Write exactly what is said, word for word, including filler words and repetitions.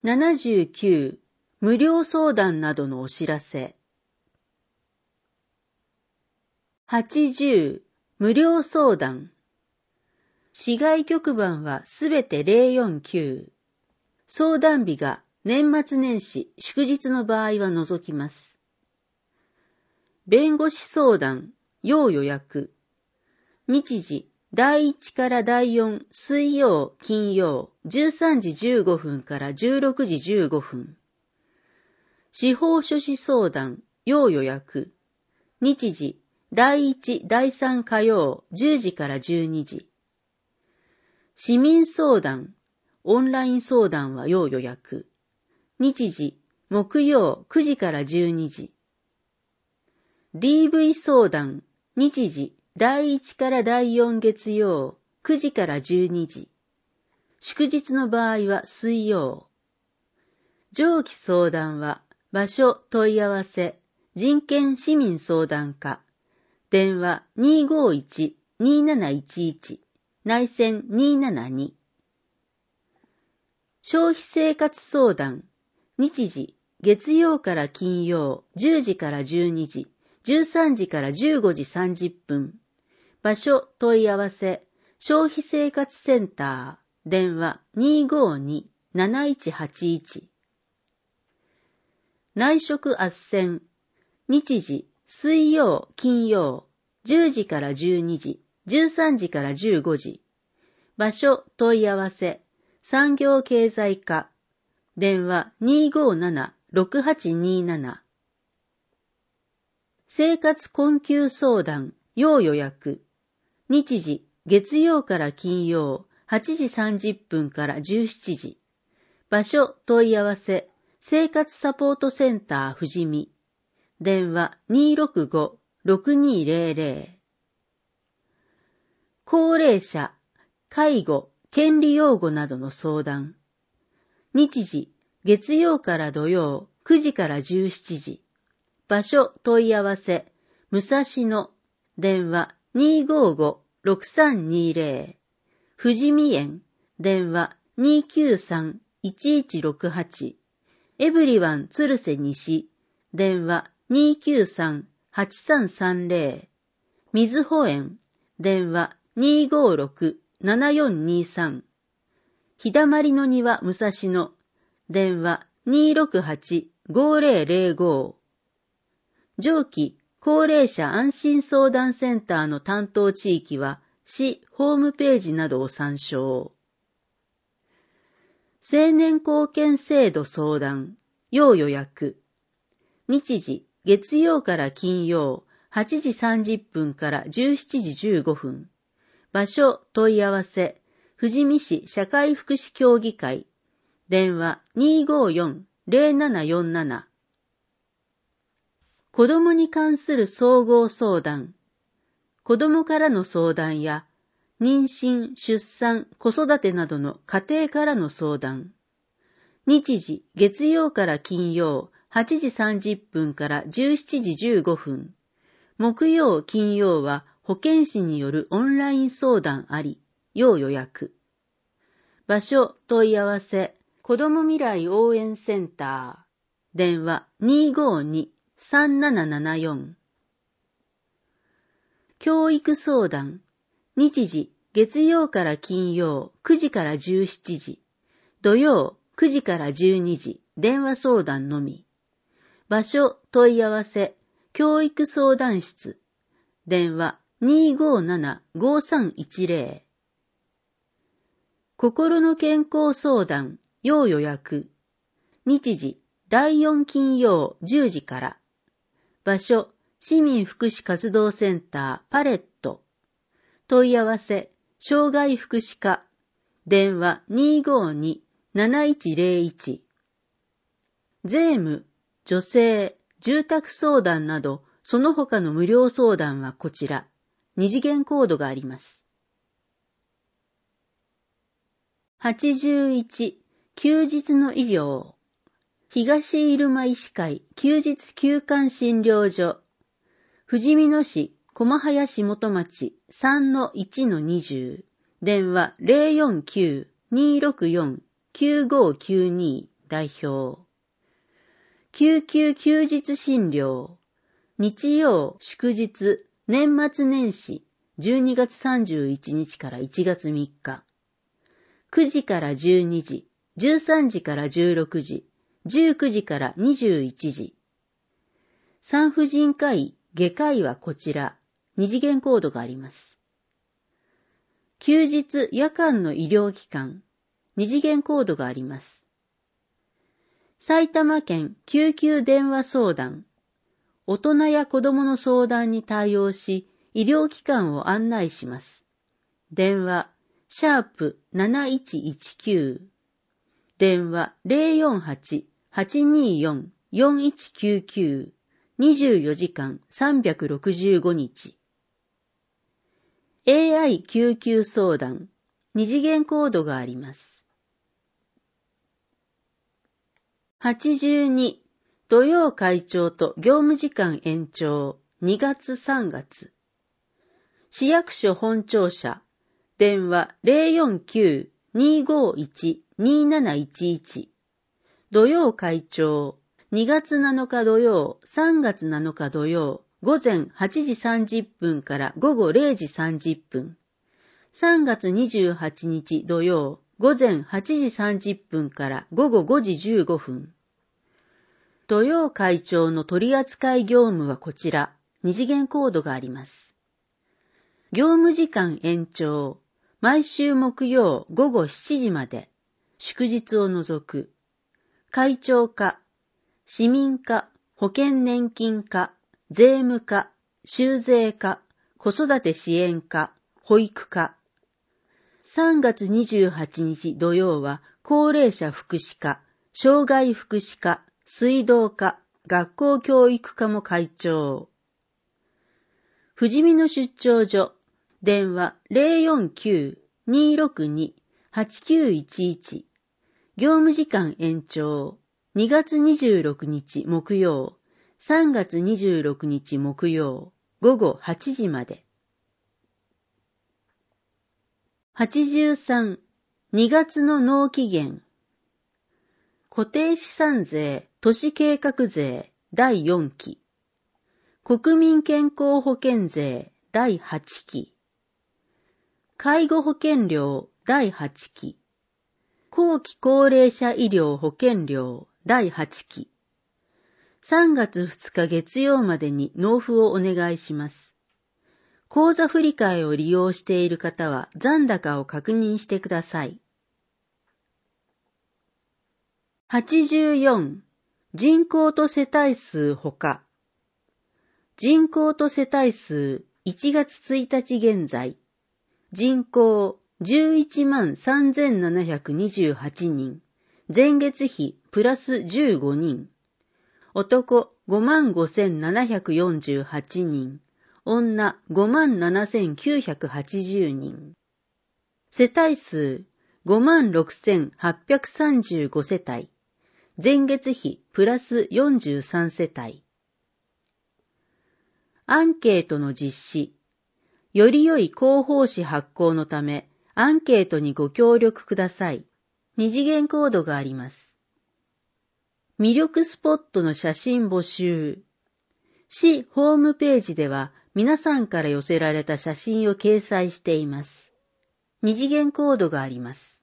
ななじゅうきゅう、無料相談などのお知らせ。はちじゅう、無料相談。市外局番はすべてゼロよんきゅう。相談日が年末年始、祝日の場合は除きます。弁護士相談、要予約。日時、だいいちからだいよん、水曜、金曜、じゅうさんじじゅうごふんからじゅうろくじじゅうごふん。司法書士相談、要予約。日時、だいいち、だいさん火曜、じゅうじからじゅうにじ。市民相談、オンライン相談は要予約。日時、木曜くじからじゅうにじ。ディーブイ 相談、日時、だいいちからだいよん月曜、くじからじゅうにじ。祝日の場合は水曜。上記相談は、場所問い合わせ、人権市民相談課、電話 にーごーいち にーなないちいち、内線にーななに。消費生活相談、日時、月曜から金曜、じゅうじからじゅうにじ、じゅうさんじからじゅうごじさんじゅっぷん。場所問い合わせ、消費生活センター、電話 にーごーに なないちはちいち。内職斡旋、日時、水曜、金曜、じゅうじからじゅうにじ、じゅうさんじからじゅうごじ。場所問い合わせ、産業経済課、電話 にーごーなな ろくはちにーなな。生活困窮相談、要予約。日時、月曜から金曜、はちじさんじゅっぷんからじゅうしちじ。場所問い合わせ、生活サポートセンター富士見。電話 にーろくご ろくにーゼロゼロ。高齢者、介護、権利擁護などの相談。日時、月曜から土曜、くじからじゅうしちじ。場所問い合わせ、武蔵野。電話 にーごーご ろくさんにーゼロ。富士見園。電話 にーきゅうさん いちいちろくはち。エブリワン鶴瀬西。電話 にーきゅうさん はちさんさんゼロ。水穂園。電話 にーごーろく ななよんにーさん。日だまりの庭武蔵野。電話 にーろくはち ごーゼロゼロご。上記高齢者安心相談センターの担当地域は市ホームページなどを参照。青年貢献制度相談、要予約。日時、月曜から金曜、はちじさんじゅっぷんからじゅうしちじじゅうごふん。場所問い合わせ、富士見市社会福祉協議会。電話 にーごーよん ゼロななよんなな。子供に関する総合相談。子供からの相談や、妊娠、出産、子育てなどの家庭からの相談。日時、月曜から金曜、はちじさんじゅっぷんからじゅうしちじじゅうごふん。木曜、金曜は保健師によるオンライン相談あり、要予約。場所問い合わせ、子ども未来応援センター。電話 にーごーに さんななななよん。教育相談。日時、月曜から金曜、くじからじゅうしちじ。土曜、くじからじゅうにじ、電話相談のみ。場所問い合わせ、教育相談室。電話 にーごーなな ごーさんいちゼロ。心の健康相談、要予約。日時、だいよん金曜じゅうじから。場所、市民福祉活動センターパレット。問い合わせ、障害福祉課。電話 にーごーに なないちゼロいち。税務、女性、住宅相談など、その他の無料相談はこちら。二次元コードがあります。はちじゅういち、休日の医療。東入間医師会休日休館診療所。富士見野市駒林元町 さんのいちのにじゅう。電話 ゼロよんきゅう にーろくよん きゅうごきゅうに代表。救急休日診療。日曜、祝日、年末年始、じゅうにがつさんじゅういちにちからいちがつみっか。くじからじゅうにじ、じゅうさんじからじゅうろくじ、じゅうくじからにじゅういちじ。産婦人科医、外科医はこちら、二次元コードがあります。休日、夜間の医療機関、二次元コードがあります。埼玉県救急電話相談、大人や子供の相談に対応し、医療機関を案内します。電話、シャープなないちいちきゅう。電話ゼロよんはち はちにーよん よんいちきゅうきゅう。にじゅうよじかんさんびゃくろくじゅうごにち。エーアイ 救急相談、二次元コードがあります。はちじゅうに、土曜会長と業務時間延長、にがつさんがつ。市役所本庁舎、電話ゼロよんきゅう にーごーいち にーなないちいち。土曜会長、にがつなのか土曜、さんがつなのか土曜、午前はちじさんじゅっぷんから午後れいじさんじゅっぷん。さんがつにじゅうはちにち土曜、午前はちじさんじゅっぷんから午後ごじじゅうごふん。土曜会長の取扱業務はこちら、二次元コードがあります。業務時間延長、毎週木曜午後しちじまで、祝日を除く。会長課、市民課、保険年金課、税務課、修税課、子育て支援課、保育課。さんがつにじゅうはちにち土曜は高齢者福祉課、障害福祉課、水道課、学校教育課も会長。富士見の出張所、電話ゼロよんきゅう にーろくに はちきゅういちいち。業務時間延長、にがつにじゅうろくにち木曜、さんがつにじゅうろくにち木曜、午後はちじまで。はちじゅうさん、にがつの納期限。固定資産税、都市計画税だいよんき。国民健康保険税だいはちき。介護保険料だいはちき。後期高齢者医療保険料だいはちき。さんがつふつか月曜までに納付をお願いします。口座振替を利用している方は残高を確認してください。はちじゅうよん、人口と世帯数ほか。人口と世帯数いちがつついたち現在。人口じゅういちまんさんぜんななひゃくにじゅうはちにん。前月比プラスじゅうごにん。男ごまんごせんななひゃくよんじゅうはちにん。女ごまんななせんきゅうひゃくはちじゅうにん。世帯数ごまんろくせんはっぴゃくさんじゅうごせたい。前月比プラスよんじゅうさんせたい。アンケートの実施。より良い広報誌発行のため、アンケートにご協力ください。二次元コードがあります。魅力スポットの写真募集。市ホームページでは皆さんから寄せられた写真を掲載しています。二次元コードがあります。